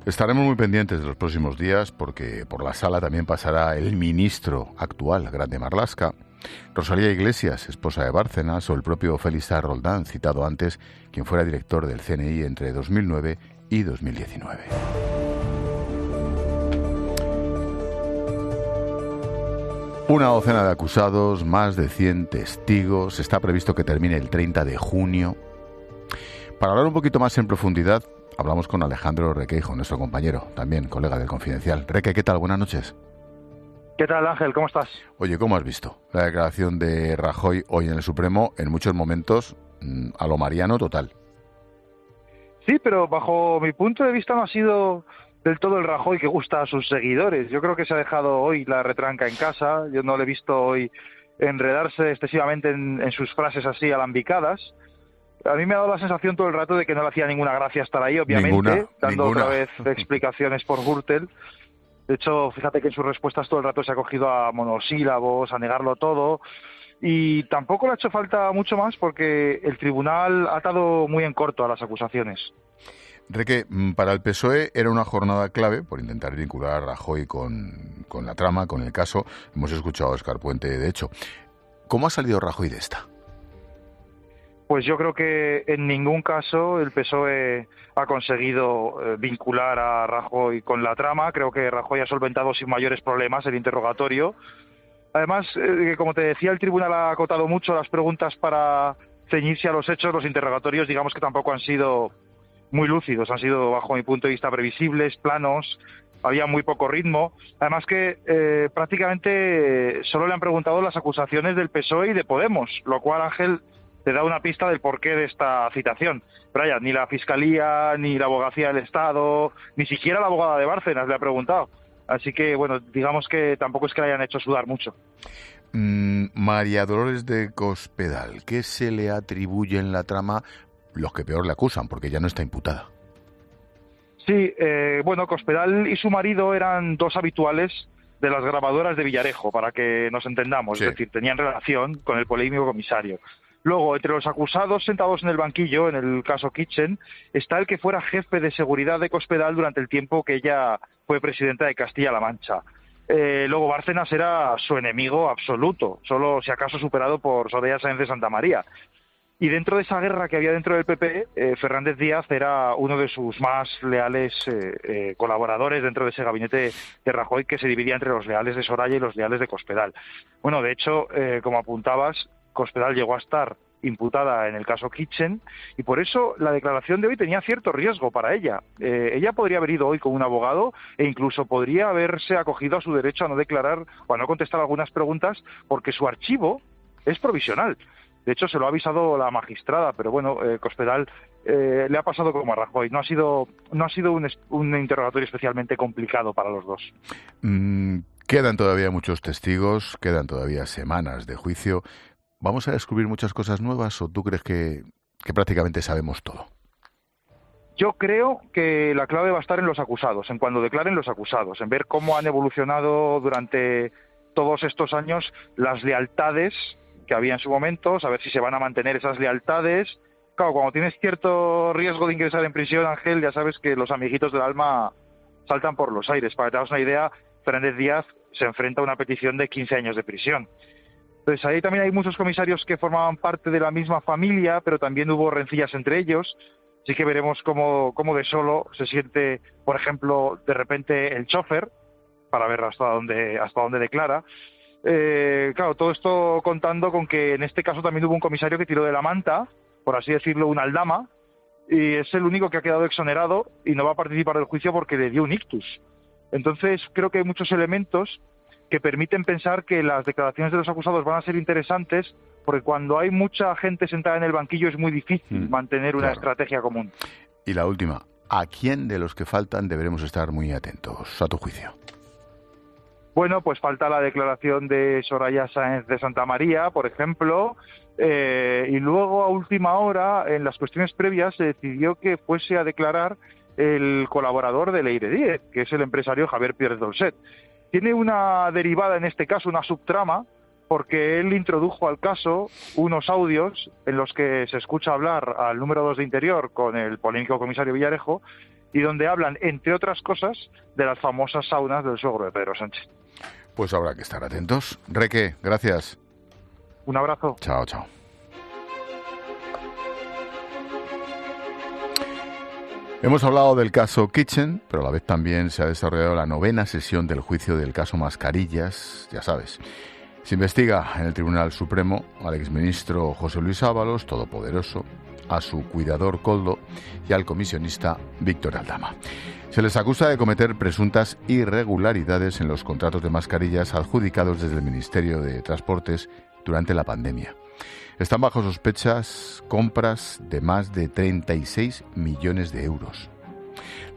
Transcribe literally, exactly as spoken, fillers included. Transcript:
Estaremos muy pendientes de los próximos días porque por la sala también pasará el ministro actual, Grande Marlaska, Rosalía Iglesias, esposa de Bárcenas, o el propio Félix A. Roldán, citado antes, quien fuera director del C N I entre dos mil nueve y dos mil diecinueve. Una docena de acusados, más de cien testigos. Está previsto que termine el treinta de junio. Para hablar un poquito más en profundidad, hablamos con Alejandro Requeijo, nuestro compañero, también colega del Confidencial. Reque, ¿qué tal? Buenas noches. ¿Qué tal, Ángel? ¿Cómo estás? Oye, ¿cómo has visto la declaración de Rajoy hoy en el Supremo? En muchos momentos, a lo mariano total. Sí, pero bajo mi punto de vista no ha sido del todo el Rajoy que gusta a sus seguidores. Yo creo que se ha dejado hoy la retranca en casa. Yo no le he visto hoy enredarse excesivamente en, en sus frases así alambicadas. A mí me ha dado la sensación todo el rato de que no le hacía ninguna gracia estar ahí, obviamente, ninguna, dando ninguna. otra vez explicaciones por Gürtel. De hecho, fíjate que en sus respuestas todo el rato se ha cogido a monosílabos, a negarlo todo. Y tampoco le ha hecho falta mucho más porque el tribunal ha atado muy en corto a las acusaciones. Reque, para el P S O E era una jornada clave por intentar vincular a Rajoy con, con la trama, con el caso. Hemos escuchado a Óscar Puente, de hecho. ¿Cómo ha salido Rajoy de esta? Pues yo creo que en ningún caso el P S O E ha conseguido eh, vincular a Rajoy con la trama. Creo que Rajoy ha solventado sin mayores problemas el interrogatorio. Además, eh, como te decía, el tribunal ha acotado mucho las preguntas para ceñirse a los hechos. Los interrogatorios, digamos que tampoco han sido muy lúcidos, han sido, bajo mi punto de vista, previsibles, planos, había muy poco ritmo. Además que eh, prácticamente solo le han preguntado las acusaciones del P S O E y de Podemos, lo cual, Ángel, te da una pista del porqué de esta citación. Brian, ni la Fiscalía, ni la Abogacía del Estado, ni siquiera la abogada de Bárcenas le ha preguntado. Así que, bueno, digamos que tampoco es que le hayan hecho sudar mucho. Mm, María Dolores de Cospedal, ¿qué se le atribuye en la trama? Los que peor le acusan, porque ya no está imputada. Sí, eh, bueno, Cospedal y su marido eran dos habituales de las grabadoras de Villarejo, para que nos entendamos. Sí. Es decir, tenían relación con el polémico comisario. Luego, entre los acusados sentados en el banquillo, en el caso Kitchen, está el que fuera jefe de seguridad de Cospedal durante el tiempo que ella fue presidenta de Castilla-La Mancha. Eh, luego, Bárcenas era su enemigo absoluto, solo si acaso superado por Soraya Sáenz de Santamaría. Y dentro de esa guerra que había dentro del P P, eh, Fernández Díaz era uno de sus más leales eh, eh, colaboradores dentro de ese gabinete de Rajoy, que se dividía entre los leales de Soraya y los leales de Cospedal. Bueno, de hecho, eh, como apuntabas, Cospedal llegó a estar imputada en el caso Kitchen y por eso la declaración de hoy tenía cierto riesgo para ella. Eh, ella podría haber ido hoy con un abogado e incluso podría haberse acogido a su derecho a no declarar o a no contestar algunas preguntas porque su archivo es provisional. De hecho, se lo ha avisado la magistrada, pero bueno, eh, Cospedal eh, le ha pasado como a Rajoy. No ha sido, no ha sido un, un interrogatorio especialmente complicado para los dos. Mm, quedan todavía muchos testigos, quedan todavía semanas de juicio. ¿Vamos a descubrir muchas cosas nuevas o tú crees que, que prácticamente sabemos todo? Yo creo que la clave va a estar en los acusados, en cuando declaren los acusados, en ver cómo han evolucionado durante todos estos años las lealtades que había en su momento, saber si se van a mantener esas lealtades. Claro, cuando tienes cierto riesgo de ingresar en prisión, Ángel, ya sabes que los amiguitos del alma saltan por los aires. Para que te hagas una idea, Fernández Díaz se enfrenta a una petición de quince años de prisión. Entonces ahí también hay muchos comisarios que formaban parte de la misma familia, pero también hubo rencillas entre ellos. Así que veremos cómo, cómo de solo se siente, por ejemplo, de repente el chofer, para ver hasta dónde, hasta dónde declara. Eh, claro, todo esto contando con que en este caso también hubo un comisario que tiró de la manta, por así decirlo, una aldama, y es el único que ha quedado exonerado y no va a participar del juicio porque le dio un ictus. Entonces creo que hay muchos elementos que permiten pensar que las declaraciones de los acusados van a ser interesantes, porque cuando hay mucha gente sentada en el banquillo es muy difícil mm, mantener una claro. estrategia común. Y la última, ¿a quién de los que faltan deberemos estar muy atentos, a tu juicio? Bueno, pues falta la declaración de Soraya Sáenz de Santamaría, por ejemplo, eh, y luego a última hora, en las cuestiones previas, se decidió que fuese a declarar el colaborador de Leire Díez, que es el empresario Javier Pérez Dolcet. Tiene una derivada en este caso, una subtrama, porque él introdujo al caso unos audios en los que se escucha hablar al número dos de Interior con el polémico comisario Villarejo, y donde hablan, entre otras cosas, de las famosas saunas del suegro de Pedro Sánchez. Pues habrá que estar atentos. Reque, gracias. Un abrazo. Chao, chao. Hemos hablado del caso Kitchen, pero a la vez también se ha desarrollado la novena sesión del juicio del caso Mascarillas, ya sabes. Se investiga en el Tribunal Supremo al exministro José Luis Ábalos, todopoderoso, a su cuidador Koldo y al comisionista Víctor Aldama. Se les acusa de cometer presuntas irregularidades en los contratos de mascarillas adjudicados desde el Ministerio de Transportes durante la pandemia. Están bajo sospechas compras de más de treinta y seis millones de euros.